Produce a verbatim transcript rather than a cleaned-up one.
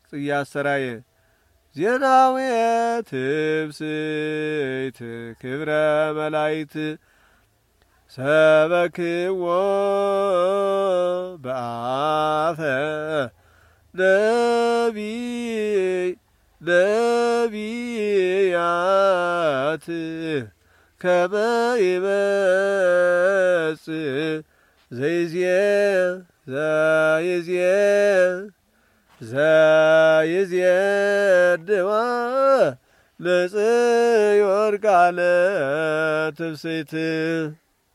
ጽያሰራየ ዜናዊ ትብስይት ክብረ መላይት ሰበክዎ በአፈ ነቢይ ነቢያት ከመ ይመጽእ ዘይዝየ ዘይዝየ ዘይዝየድዋ ለጽዮን ቃለ ትብስይት